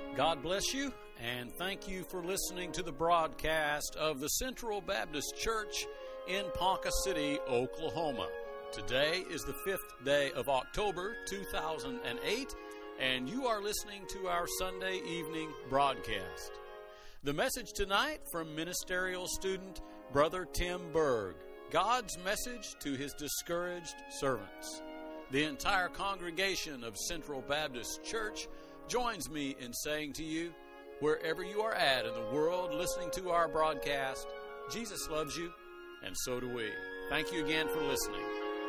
God bless you, and thank you for listening to the broadcast of the Central Baptist Church in Ponca City, Oklahoma. Today is the 5th day of October, 2008, and you are listening to our Sunday evening broadcast. The message tonight from ministerial student Brother Tim Berg, God's message to his discouraged servants. The entire congregation of Central Baptist Church joins me in saying to you, wherever you are at in the world listening to our broadcast, Jesus loves you, and so do we. Thank you again for listening.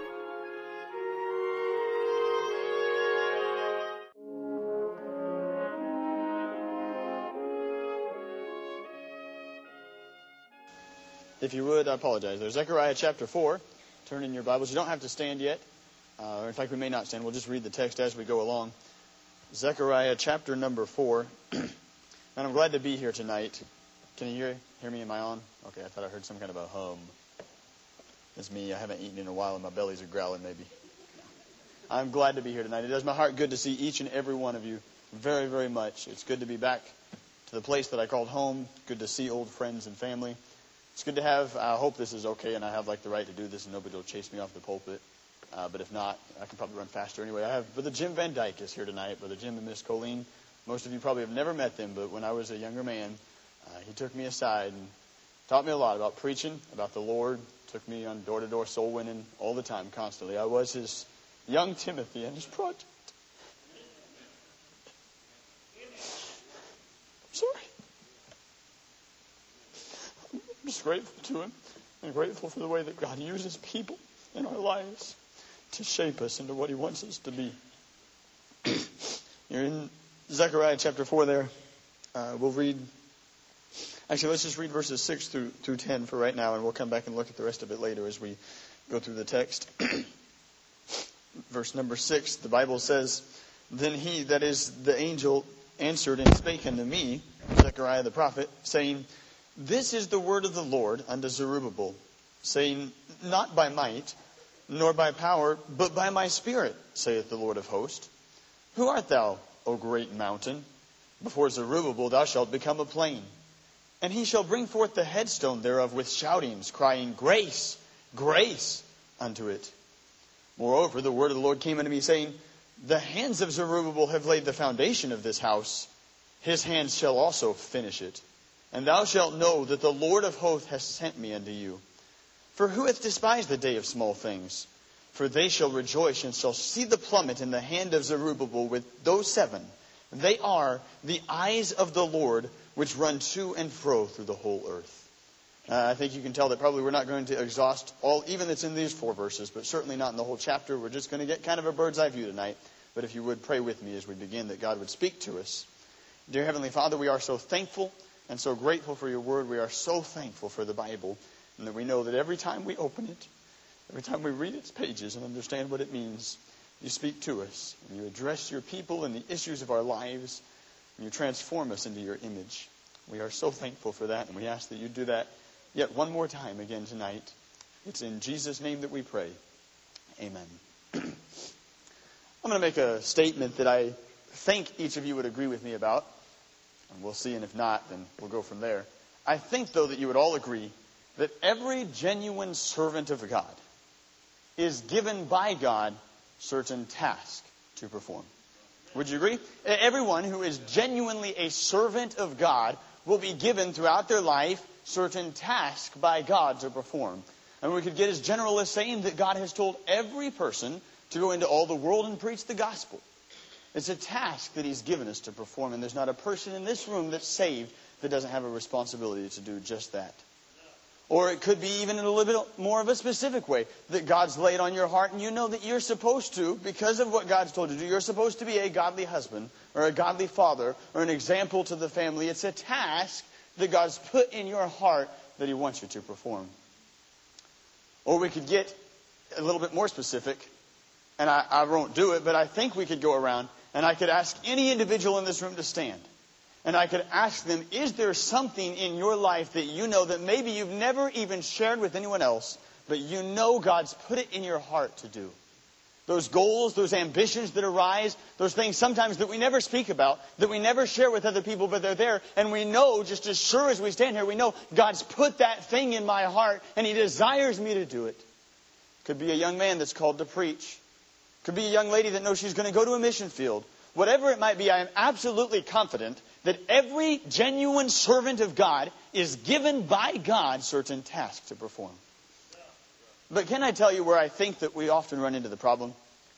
If you would, I apologize. There's Zechariah chapter 4. Turn in your Bibles. You don't have to stand yet. Or in fact, we may not stand. We'll just read the text as we go along. Zechariah chapter number 4. And I'm glad to be here tonight. Can you hear me? Am I on? Okay, I thought I heard some kind of a hum. It's me. I haven't eaten in a while and my bellies are growling maybe. I'm glad to be here tonight. It does my heart good to see each and every one of you very, very much. It's good to be back to the place that I called home. Good to see old friends and family. It's good to have, I hope this is okay and I have the right to do this and nobody will chase me off the pulpit. But if not, I can probably run faster anyway. I have Brother Jim Van Dyke is here tonight. Brother Jim and Miss Colleen. Most of you probably have never met them, but when I was a younger man, he took me aside and taught me a lot about preaching, about the Lord. Took me on door-to-door soul winning all the time, constantly. I was his young Timothy and his project. I'm sorry. I'm just grateful to him and grateful for the way that God uses people in our lives to shape us into what he wants us to be. You're in Zechariah chapter 4 there. We'll read... Actually, let's just read verses 6 through 10 for right now, and we'll come back and look at the rest of it later as we go through the text. Verse number 6, the Bible says, Then he, that is the angel, answered and spake unto me, Zechariah the prophet, saying, This is the word of the Lord unto Zerubbabel, saying, Not by might, nor by power, but by my spirit, saith the Lord of hosts. Who art thou, O great mountain? Before Zerubbabel thou shalt become a plain. And he shall bring forth the headstone thereof with shoutings, crying, Grace, grace unto it. Moreover, the word of the Lord came unto me, saying, The hands of Zerubbabel have laid the foundation of this house. His hands shall also finish it. And thou shalt know that the Lord of hosts hath sent me unto you. For who hath despised the day of small things? For they shall rejoice and shall see the plummet in the hand of Zerubbabel with those 7. They are the eyes of the Lord, which run to and fro through the whole earth. I think you can tell that probably we're not going to exhaust all, even that's in these 4 verses, but certainly not in the whole chapter. We're just going to get kind of a bird's eye view tonight. But if you would pray with me as we begin, that God would speak to us. Dear Heavenly Father, we are so thankful and so grateful for your word. We are so thankful for the Bible, and that we know that every time we open it, every time we read its pages and understand what it means, you speak to us, and you address your people and the issues of our lives, and you transform us into your image. We are so thankful for that, and we ask that you do that yet one more time again tonight. It's in Jesus' name that we pray. Amen. I'm going to make a statement that I think each of you would agree with me about, and we'll see, and if not, then we'll go from there. I think, though, that you would all agree that every genuine servant of God is given by God certain tasks to perform. Would you agree? Everyone who is genuinely a servant of God will be given throughout their life certain tasks by God to perform. And we could get as general as saying that God has told every person to go into all the world and preach the gospel. It's a task that he's given us to perform, and there's not a person in this room that's saved that doesn't have a responsibility to do just that. Or it could be even in a little bit more of a specific way that God's laid on your heart, and you know that you're supposed to, because of what God's told you to do, you're supposed to be a godly husband or a godly father or an example to the family. It's a task that God's put in your heart that he wants you to perform. Or we could get a little bit more specific, and I won't do it, but I think we could go around and I could ask any individual in this room to stand. And I could ask them, is there something in your life that you know that maybe you've never even shared with anyone else, but you know God's put it in your heart to do? those goals, those ambitions that arise, those things sometimes that we never speak about, that we never share with other people, but they're there. And we know, just as sure as we stand here, we know God's put that thing in my heart and He desires me to do it. Could be a young man that's called to preach. Could be a young lady that knows she's going to go to a mission field. Whatever it might be, I am absolutely confident that every genuine servant of God is given by God certain tasks to perform. But can I tell you where I think that we often run into the problem?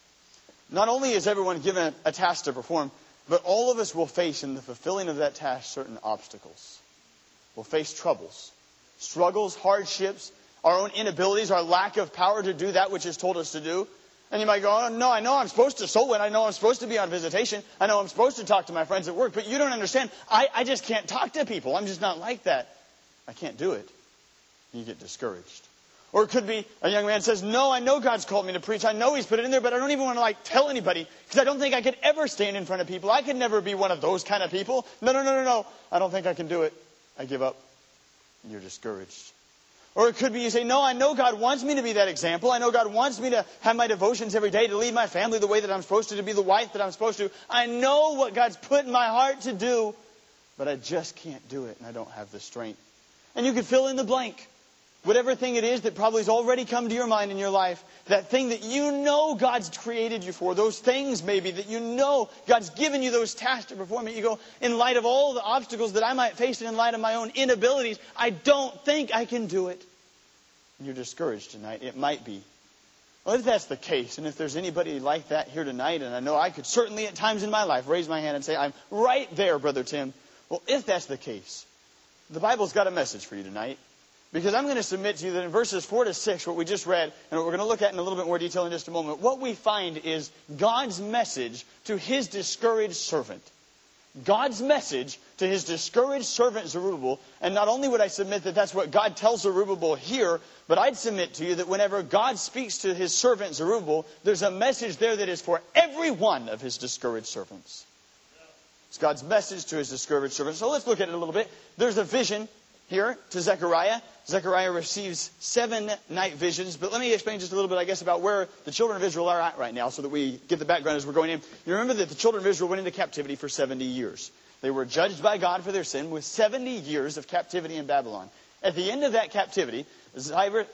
Not only is everyone given a task to perform, but all of us will face in the fulfilling of that task certain obstacles. We'll face troubles, struggles, hardships, our own inabilities, our lack of power to do that which is told us to do. And you might go, oh, no, I know I'm supposed to soul win. I know I'm supposed to be on visitation. I know I'm supposed to talk to my friends at work. But you don't understand. I just can't talk to people. I'm just not like that. I can't do it. And you get discouraged. Or it could be a young man says, no, I know God's called me to preach. I know He's put it in there, but I don't even want to tell anybody because I don't think I could ever stand in front of people. I could never be one of those kind of people. No. I don't think I can do it. I give up. And you're discouraged. Or it could be you say, no, I know God wants me to be that example. I know God wants me to have my devotions every day, to lead my family the way that I'm supposed to be the wife that I'm supposed to. I know what God's put in my heart to do, but I just can't do it and I don't have the strength. And you could fill in the blank. Whatever thing it is that probably has already come to your mind in your life, that thing that you know God's created you for, those things maybe that you know God's given you those tasks to perform, and you go, in light of all the obstacles that I might face and in light of my own inabilities, I don't think I can do it. And you're discouraged tonight. It might be. Well, if that's the case, and if there's anybody like that here tonight, and I know I could certainly at times in my life raise my hand and say, I'm right there, Brother Tim. Well, if that's the case, the Bible's got a message for you tonight. Because I'm going to submit to you that in verses 4 to 6, what we just read, and what we're going to look at in a little bit more detail in just a moment, what we find is God's message to His discouraged servant. God's message to His discouraged servant Zerubbabel. And not only would I submit that that's what God tells Zerubbabel here, but I'd submit to you that whenever God speaks to His servant Zerubbabel, there's a message there that is for every one of His discouraged servants. It's God's message to His discouraged servants. So let's look at it a little bit. There's a vision here to Zechariah. Zechariah receives 7 night visions. But let me explain just a little bit, I guess, about where the children of Israel are at right now so that we get the background as we're going in. You remember that the children of Israel went into captivity for 70 years. They were judged by God for their sin with 70 years of captivity in Babylon. At the end of that captivity, Cyrus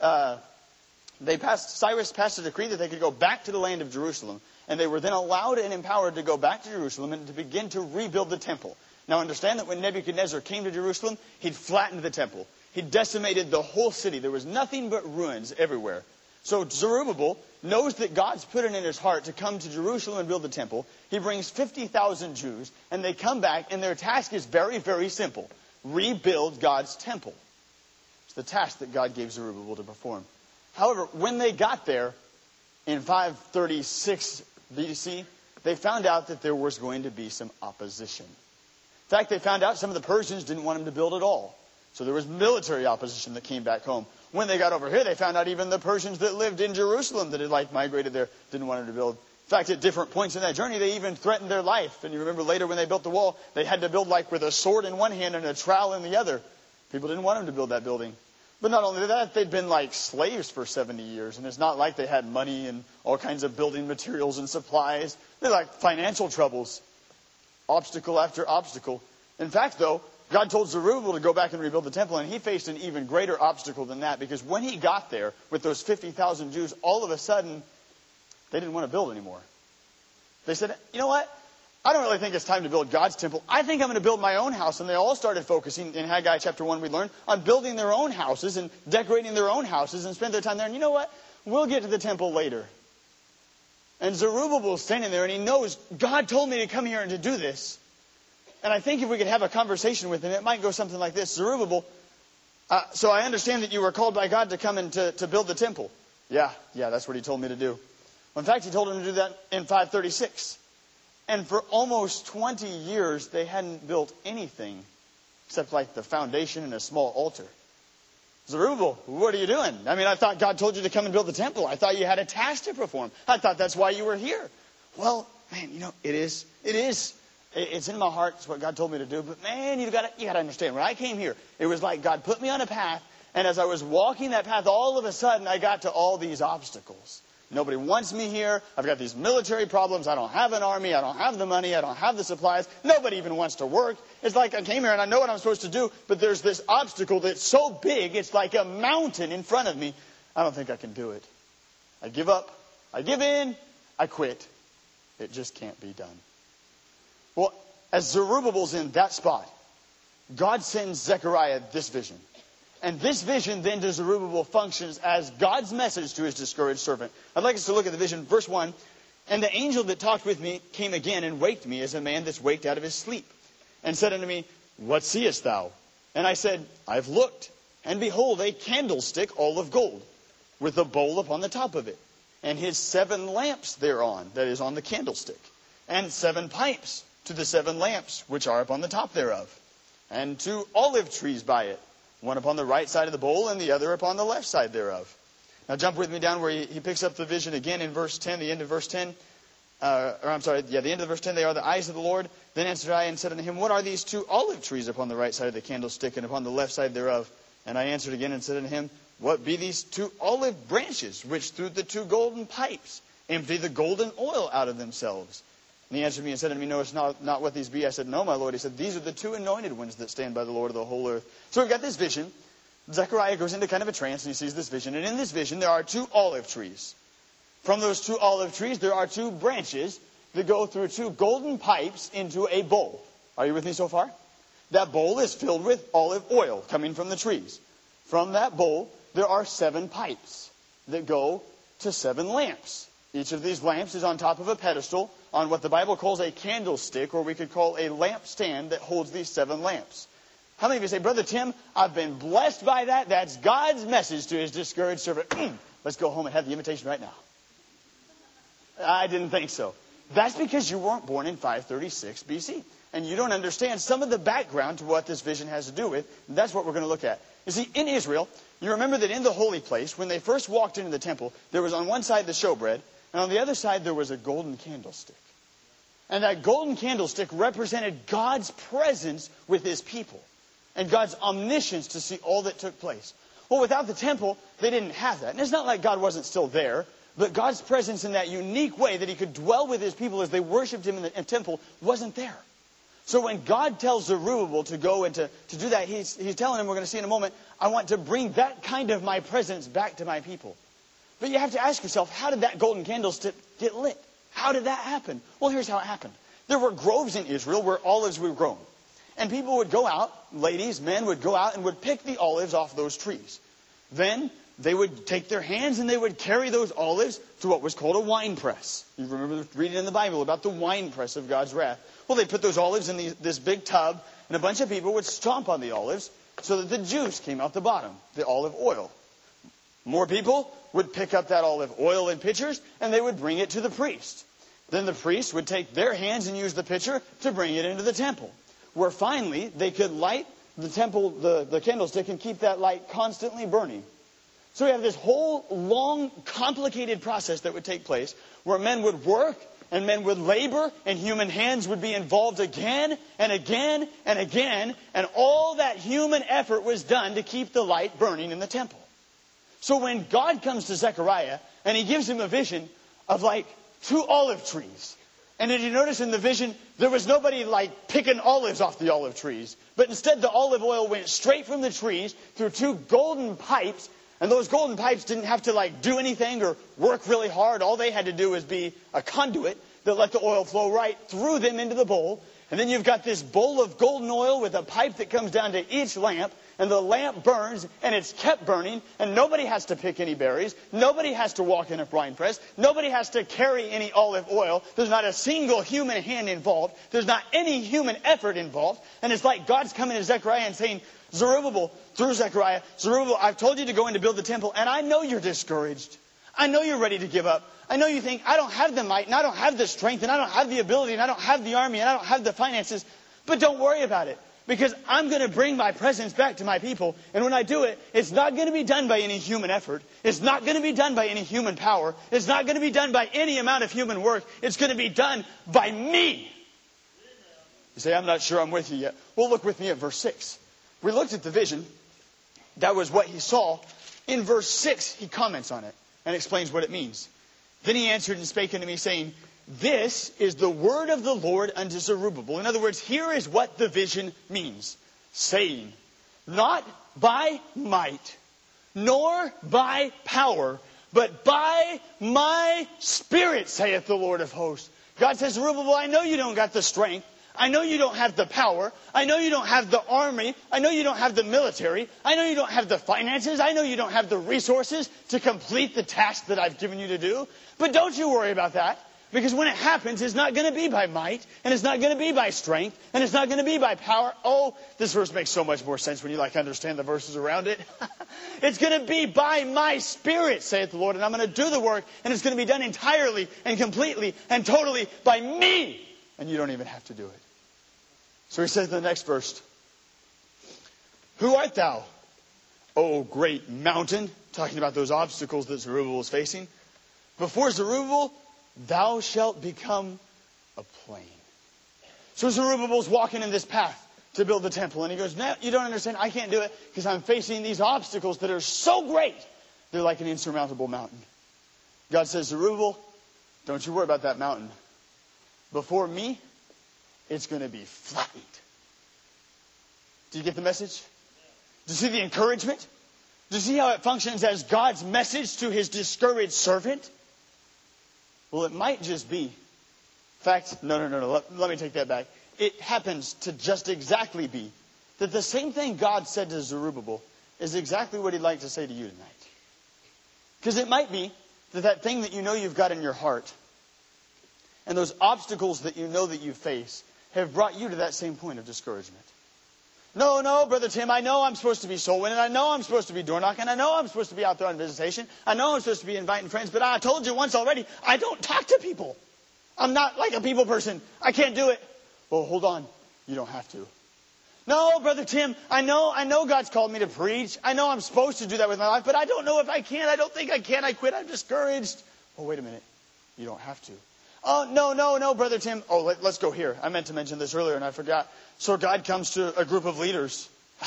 passed a decree that they could go back to the land of Jerusalem. And they were then allowed and empowered to go back to Jerusalem and to begin to rebuild the temple. Now understand that when Nebuchadnezzar came to Jerusalem, he'd flattened the temple. He decimated the whole city. There was nothing but ruins everywhere. So Zerubbabel knows that God's put it in his heart to come to Jerusalem and build the temple. He brings 50,000 Jews, and they come back, and their task is very, very simple. Rebuild God's temple. It's the task that God gave Zerubbabel to perform. However, when they got there in 536 BC, they found out that there was going to be some opposition. In fact, they found out some of the Persians didn't want him to build at all. So there was military opposition that came back home. When they got over here, they found out even the Persians that lived in Jerusalem that had migrated there didn't want him to build. In fact, at different points in that journey, they even threatened their life. And you remember later when they built the wall, they had to build with a sword in one hand and a trowel in the other. People didn't want him to build that building. But not only that, they'd been slaves for 70 years. And it's not like they had money and all kinds of building materials and supplies. They're like financial troubles. Obstacle after obstacle. In fact, though, God told Zerubbabel to go back and rebuild the temple, and he faced an even greater obstacle than that, because when he got there with those 50,000 Jews, all of a sudden, they didn't want to build anymore. They said, you know what? I don't really think it's time to build God's temple. I think I'm going to build my own house. And they all started focusing, in Haggai chapter 1 we learned, on building their own houses and decorating their own houses and spend their time there. And you know what? We'll get to the temple later. And Zerubbabel's standing there, and he knows, God told me to come here and to do this. And I think if we could have a conversation with him, it might go something like this. Zerubbabel, so I understand that you were called by God to come and to build the temple. Yeah, that's what he told me to do. Well, in fact, he told him to do that in 536. And for almost 20 years, they hadn't built anything except the foundation and a small altar. Zerubbabel, what are you doing? I mean, I thought God told you to come and build the temple. I thought you had a task to perform. I thought that's why you were here. Well, man, it is. It's in my heart. It's what God told me to do. But man, you got to understand. When I came here, it was like God put me on a path. And as I was walking that path, all of a sudden, I got to all these obstacles. Nobody wants me here. I've got these military problems. I don't have an army. I don't have the money. I don't have the supplies. Nobody even wants to work. It's like I came here and I know what I'm supposed to do, but there's this obstacle that's so big, it's like a mountain in front of me. I don't think I can do it. I give up. I give in. I quit. It just can't be done. Well, as Zerubbabel's in that spot, God sends Zechariah this vision. And this vision then to Zerubbabel functions as God's message to his discouraged servant. I'd like us to look at the vision. Verse 1. And the angel that talked with me came again and waked me as a man that's waked out of his sleep. And said unto me, What seest thou? And I said, I've looked. And behold, a candlestick all of gold, with a bowl upon the top of it. And his 7 lamps thereon, that is on the candlestick. And 7 pipes to the 7 lamps, which are upon the top thereof. And 2 olive trees by it, one upon the right side of the bowl and the other upon the left side thereof. Now jump with me down where he picks up the vision again in verse 10, the end of verse 10. The end of verse 10, they are the eyes of the Lord. Then answered I and said unto him, What are these 2 olive trees upon the right side of the candlestick and upon the left side thereof? And I answered again and said unto him, What be these 2 olive branches, which through the 2 golden pipes empty the golden oil out of themselves? And he answered me and said unto me, Knowest not what these be? I said, No, my Lord. He said, These are the 2 anointed ones that stand by the Lord of the whole earth. So we've got this vision. Zechariah goes into kind of a trance and he sees this vision. And in this vision, there are 2 olive trees. From those 2 olive trees, there are 2 branches that go through 2 golden pipes into a bowl. Are you with me so far? That bowl is filled with olive oil coming from the trees. From that bowl, there are 7 pipes that go to 7 lamps. Each of these lamps is on top of a pedestal on what the Bible calls a candlestick, or we could call a lampstand that holds these 7 lamps. How many of you say, Brother Tim, I've been blessed by that. That's God's message to his discouraged servant. Let's go home and have the invitation right now. I didn't think so. That's because you weren't born in 536 BC. And you don't understand some of the background to what this vision has to do with. That's what we're going to look at. You see, in Israel, you remember that in the holy place, when they first walked into the temple, there was on one side the showbread, and on the other side there was a golden candlestick. And that golden candlestick represented God's presence with his people. And God's omniscience to see all that took place. Well, without the temple, they didn't have that. And it's not like God wasn't still there, but God's presence in that unique way that he could dwell with his people as they worshipped him in the temple wasn't there. So when God tells Zerubbabel to go and to do that, he's telling him, we're going to see in a moment, I want to bring that kind of my presence back to my people. But you have to ask yourself, how did that golden candlestick get lit? How did that happen? Well, here's how it happened. There were groves in Israel where olives were grown. And people would go out, ladies, men would go out and would pick the olives off those trees. Then they would take their hands and they would carry those olives to what was called a wine press. You remember reading in the Bible about the wine press of God's wrath. Well, they'd put those olives in this big tub, and a bunch of people would stomp on the olives so that the juice came out the bottom, the olive oil. More people would pick up that olive oil in pitchers, and they would bring it to the priest. Then the priest would take their hands and use the pitcher to bring it into the temple, where finally they could light the temple, the candlestick, and keep that light constantly burning. So we have this whole long, complicated process that would take place where men would work and men would labor and human hands would be involved again and again and again, and all that human effort was done to keep the light burning in the temple. So when God comes to Zechariah and he gives him a vision of like 2 olive trees, and did you notice in the vision, there was nobody like picking olives off the olive trees, but instead the olive oil went straight from the trees through 2 golden pipes. And those golden pipes didn't have to like do anything or work really hard. All they had to do was be a conduit that let the oil flow right through them into the bowl. And then you've got this bowl of golden oil with a pipe that comes down to each lamp. And the lamp burns, and it's kept burning. And nobody has to pick any berries. Nobody has to walk in a wine press. Nobody has to carry any olive oil. There's not a single human hand involved. There's not any human effort involved. And it's like God's coming to Zechariah and saying, Zerubbabel, through Zechariah, Zerubbabel, I've told you to go in to build the temple, and I know you're discouraged. I know you're ready to give up. I know you think, I don't have the might, and I don't have the strength, and I don't have the ability, and I don't have the army, and I don't have the finances. But don't worry about it, because I'm going to bring my presence back to my people. And when I do it, it's not going to be done by any human effort. It's not going to be done by any human power. It's not going to be done by any amount of human work. It's going to be done by me. You say, I'm not sure I'm with you yet. Well, look with me at verse 6. We looked at the vision. That was what he saw. In verse 6, he comments on it and explains what it means. Then he answered and spake unto me, saying, This is the word of the Lord unto Zerubbabel. In other words, here is what the vision means. Saying, Not by might, nor by power, but by my Spirit, saith the Lord of hosts. God says, Zerubbabel, I know you don't got the strength. I know you don't have the power. I know you don't have the army. I know you don't have the military. I know you don't have the finances. I know you don't have the resources to complete the task that I've given you to do. But don't you worry about that. Because when it happens, it's not going to be by might, and it's not going to be by strength, and it's not going to be by power. Oh, this verse makes so much more sense when you understand the verses around it. It's going to be by my Spirit, saith the Lord, and I'm going to do the work, and it's going to be done entirely and completely and totally by me. And you don't even have to do it. So he says in the next verse, Who art thou, O great mountain? Talking about those obstacles that Zerubbabel was facing. Before Zerubbabel, thou shalt become a plain. So Zerubbabel's walking in this path to build the temple. And he goes, No, you don't understand. I can't do it because I'm facing these obstacles that are so great. They're like an insurmountable mountain. God says, Zerubbabel, don't you worry about that mountain. Before me, it's going to be flattened. Do you get the message? Do you see the encouragement? Do you see how it functions as God's message to his discouraged servant? Well, it might just be. In fact, no. Let me take that back. It happens to just exactly be that the same thing God said to Zerubbabel is exactly what he'd like to say to you tonight. Because it might be that thing that you know you've got in your heart and those obstacles that you know that you face have brought you to that same point of discouragement. No, Brother Tim, I know I'm supposed to be soul winning. I know I'm supposed to be door knocking. I know I'm supposed to be out there on visitation. I know I'm supposed to be inviting friends. But I told you once already, I don't talk to people. I'm not like a people person. I can't do it. Well, hold on. You don't have to. No, Brother Tim, I know God's called me to preach. I know I'm supposed to do that with my life. But I don't know if I can. I don't think I can. I quit. I'm discouraged. Oh, wait a minute. You don't have to. Oh, no, Brother Tim. Oh, let's go here. I meant to mention this earlier and I forgot. So God comes to a group of leaders.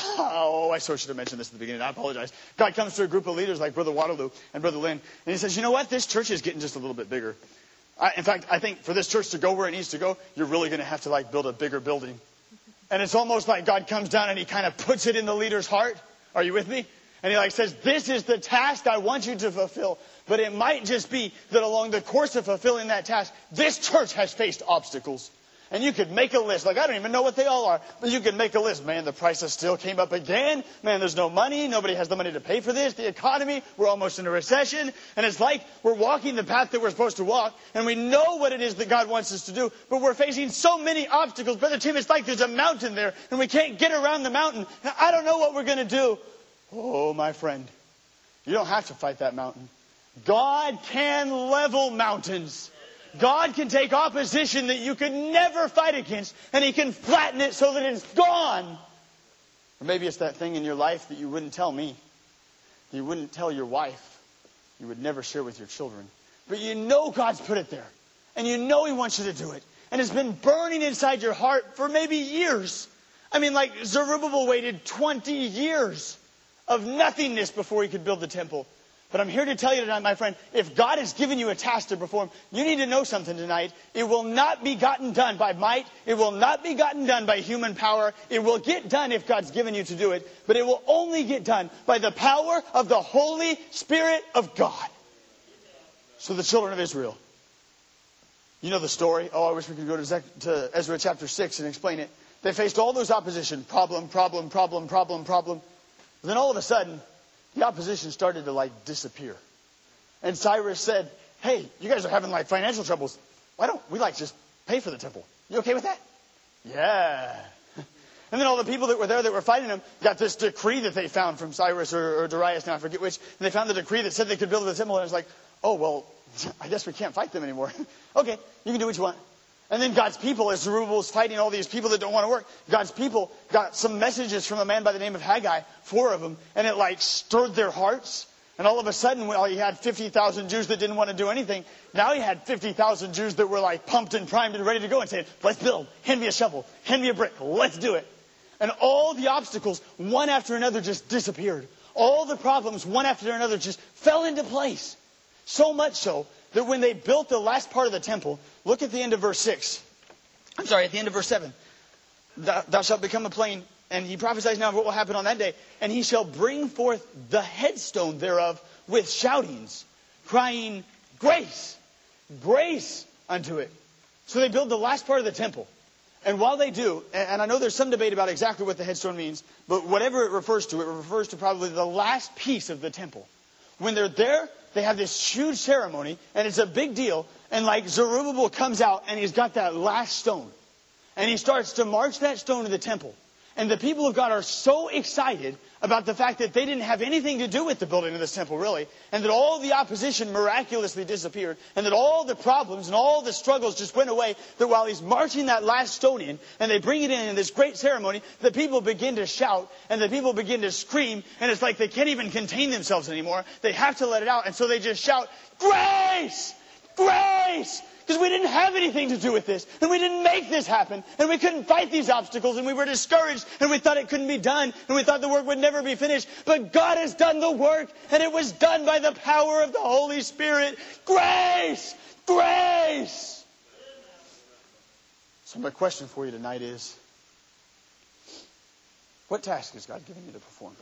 Oh, I so should have mentioned this at the beginning. I apologize. God comes to a group of leaders like Brother Waterloo and Brother Lynn. And he says, you know what? This church is getting just a little bit bigger. In fact, I think for this church to go where it needs to go, you're really going to have to build a bigger building. And it's almost like God comes down and he kind of puts it in the leader's heart. Are you with me? And he says, this is the task I want you to fulfill. But it might just be that along the course of fulfilling that task, this church has faced obstacles. And you could make a list. I don't even know what they all are. But you could make a list. Man, the price of steel came up again. Man, there's no money. Nobody has the money to pay for this. The economy, we're almost in a recession. And it's like we're walking the path that we're supposed to walk. And we know what it is that God wants us to do. But we're facing so many obstacles. Brother Tim, it's like there's a mountain there. And we can't get around the mountain. Now, I don't know what we're going to do. Oh, my friend. You don't have to fight that mountain. God can level mountains. God can take opposition that you could never fight against, and he can flatten it so that it's gone. Or maybe it's that thing in your life that you wouldn't tell me. You wouldn't tell your wife. You would never share with your children. But you know God's put it there. And you know he wants you to do it. And it's been burning inside your heart for maybe years. Zerubbabel waited 20 years of nothingness before he could build the temple. But I'm here to tell you tonight, my friend, if God has given you a task to perform, you need to know something tonight. It will not be gotten done by might. It will not be gotten done by human power. It will get done if God's given you to do it. But it will only get done by the power of the Holy Spirit of God. So the children of Israel, you know the story. Oh, I wish we could go to Ezra chapter 6 and explain it. They faced all those opposition. Problem. Then all of a sudden, the opposition started to disappear. And Cyrus said, hey, you guys are having financial troubles. Why don't we just pay for the temple? You okay with that? Yeah. And then all the people that were there that were fighting them got this decree that they found from Cyrus or Darius, now I forget which. And they found the decree that said they could build the temple. And it's oh, well, I guess we can't fight them anymore. Okay, you can do what you want. And then God's people, as Zerubbabel was fighting all these people that don't want to work, God's people got some messages from a man by the name of Haggai, 4 of them, and it stirred their hearts. And all of a sudden, while he had 50,000 Jews that didn't want to do anything, now he had 50,000 Jews that were pumped and primed and ready to go and saying, let's build, hand me a shovel, hand me a brick, let's do it. And all the obstacles, one after another, just disappeared. All the problems, one after another, just fell into place. So much so that when they built the last part of the temple, look at the end of verse 6. I'm sorry, at the end of verse 7. Thou shalt become a plain, and he prophesies now of what will happen on that day. And he shall bring forth the headstone thereof with shoutings, crying, grace, grace unto it. So they build the last part of the temple. And while they do, and I know there's some debate about exactly what the headstone means, but whatever it refers to probably the last piece of the temple. When they're there, they have this huge ceremony, and it's a big deal. And like Zerubbabel comes out, and he's got that last stone. And he starts to march that stone to the temple. And the people of God are so excited about the fact that they didn't have anything to do with the building of this temple, really. And that all the opposition miraculously disappeared. And that all the problems and all the struggles just went away. That while he's marching that last stone in, and they bring it in this great ceremony, the people begin to shout, and the people begin to scream. And it's like they can't even contain themselves anymore. They have to let it out. And so they just shout, grace! Grace! Because we didn't have anything to do with this. And we didn't make this happen. And we couldn't fight these obstacles. And we were discouraged. And we thought it couldn't be done. And we thought the work would never be finished. But God has done the work. And it was done by the power of the Holy Spirit. Grace! Grace! So my question for you tonight is, what task has God given you to perform?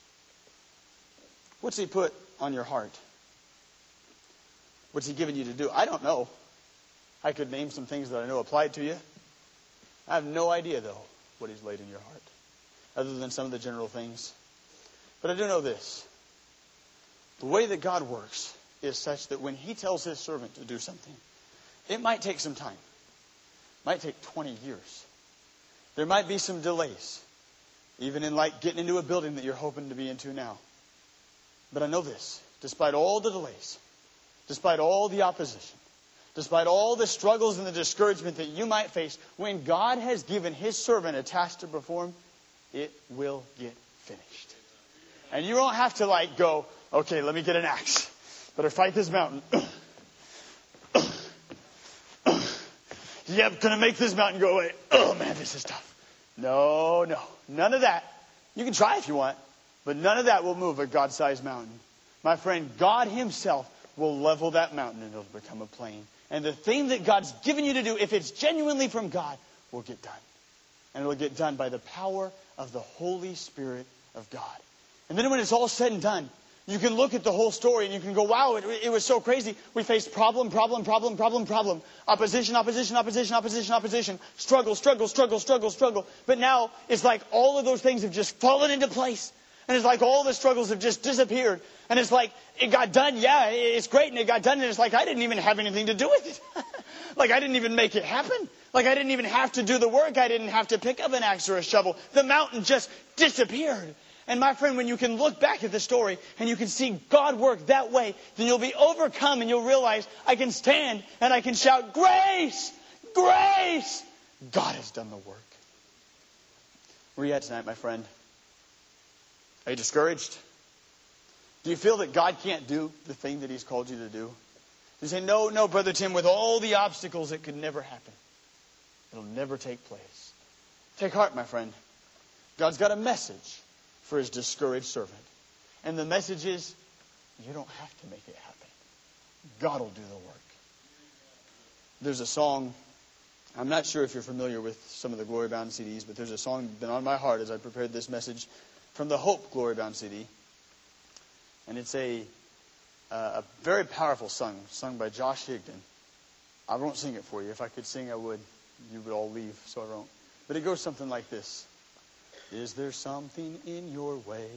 What's He put on your heart? What's He given you to do? I don't know. I could name some things that I know applied to you. I have no idea, though, what He's laid in your heart, other than some of the general things. But I do know this. The way that God works is such that when He tells His servant to do something, it might take some time. It might take 20 years. There might be some delays, even in like getting into a building that you're hoping to be into now. But I know this. Despite all the delays, despite all the opposition, despite all the struggles and the discouragement that you might face, when God has given His servant a task to perform, it will get finished. And you don't have to like go, okay, let me get an axe. Better fight this mountain. Yep, gonna make this mountain go away. Oh man, this is tough. No, none of that. You can try if you want, but none of that will move a God-sized mountain. My friend, God Himself will level that mountain and it'll become a plain. And the thing that God's given you to do, if it's genuinely from God, will get done. And it will get done by the power of the Holy Spirit of God. And then when it's all said and done, you can look at the whole story and you can go, wow, it was so crazy. We faced problem. Opposition. Struggle. But now it's like all of those things have just fallen into place. And it's like all the struggles have just disappeared. And it's like, it got done, yeah, it's great, and it got done, and it's like I didn't even have anything to do with it. Like I didn't even make it happen. Like I didn't even have to do the work. I didn't have to pick up an axe or a shovel. The mountain just disappeared. And my friend, when you can look back at the story and you can see God work that way, then you'll be overcome and you'll realize I can stand and I can shout, grace! Grace! God has done the work. Where are you at tonight, my friend? Are you discouraged? Do you feel that God can't do the thing that He's called you to do? You say, no, Brother Tim, with all the obstacles, it could never happen. It'll never take place. Take heart, my friend. God's got a message for His discouraged servant. And the message is, you don't have to make it happen. God will do the work. There's a song, I'm not sure if you're familiar with some of the Glory Bound CDs, but there's a song that's been on my heart as I prepared this message from the Hope Glory Bound CD. And it's a very powerful song, sung by Josh Higdon. I won't sing it for you. If I could sing, I would. You would all leave, so I won't. But it goes something like this. Is there something in your way?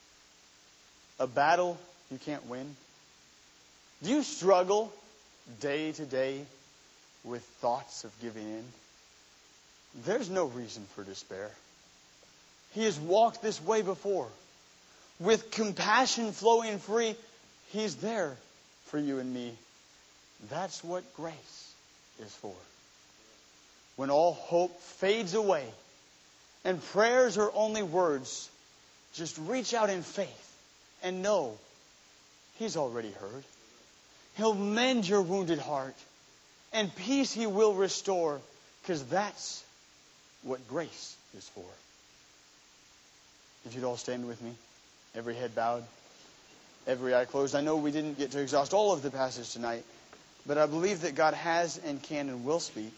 A battle you can't win? Do you struggle day to day with thoughts of giving in? There's no reason for despair. He has walked this way before. With compassion flowing free, He's there for you and me. That's what grace is for. When all hope fades away and prayers are only words, just reach out in faith and know He's already heard. He'll mend your wounded heart, and peace He will restore, because that's what grace is for. If you'd all stand with me, every head bowed, every eye closed. I know we didn't get to exhaust all of the passage tonight, but I believe that God has and can and will speak.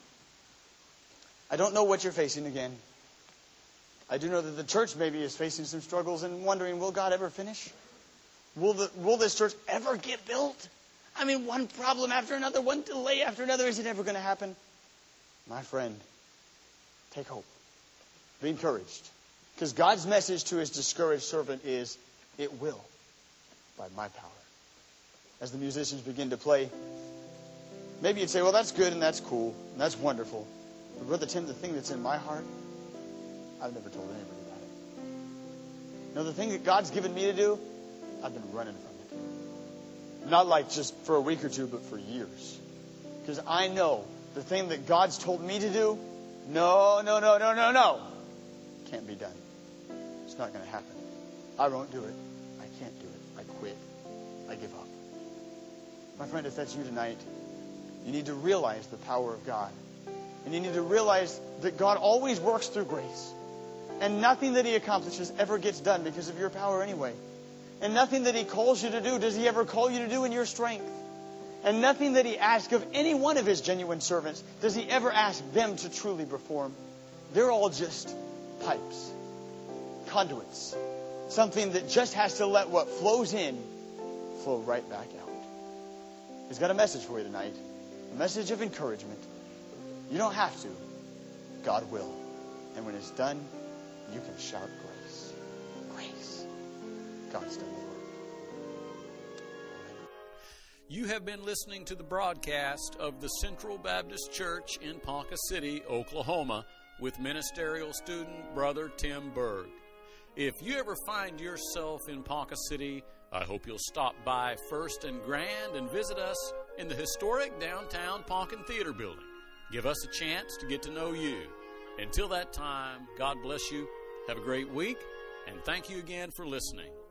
I don't know what you're facing again. I do know that the church maybe is facing some struggles and wondering, will God ever finish? Will this church ever get built? I mean, one problem after another, one delay after another. Is it ever going to happen? My friend, take hope. Be encouraged. Because God's message to his discouraged servant is, it will, by my power. As the musicians begin to play, maybe you'd say, well, that's good and that's cool and that's wonderful. But Brother Tim, the thing that's in my heart, I've never told anybody about it. No, the thing that God's given me to do, I've been running from it. Not like just for a week or two, but for years. Because I know the thing that God's told me to do, no, can't be done. It's not going to happen. I won't do it. I can't do it. I quit. I give up. My friend, if that's you tonight, you need to realize the power of God. And you need to realize that God always works through grace. And nothing that he accomplishes ever gets done because of your power anyway. And nothing that he calls you to do does he ever call you to do in your strength. And nothing that he asks of any one of his genuine servants does he ever ask them to truly perform. They're all just pipes, conduits, something that just has to let what flows in flow right back out. He's got a message for you tonight, a message of encouragement. You don't have to. God will. And when it's done, you can shout grace. Grace. God's done the work. You have been listening to the broadcast of the Central Baptist Church in Ponca City, Oklahoma, with ministerial student Brother Tim Berg. If you ever find yourself in Ponca City, I hope you'll stop by First and Grand and visit us in the historic downtown Poncan Theater building. Give us a chance to get to know you. Until that time, God bless you, have a great week, and thank you again for listening.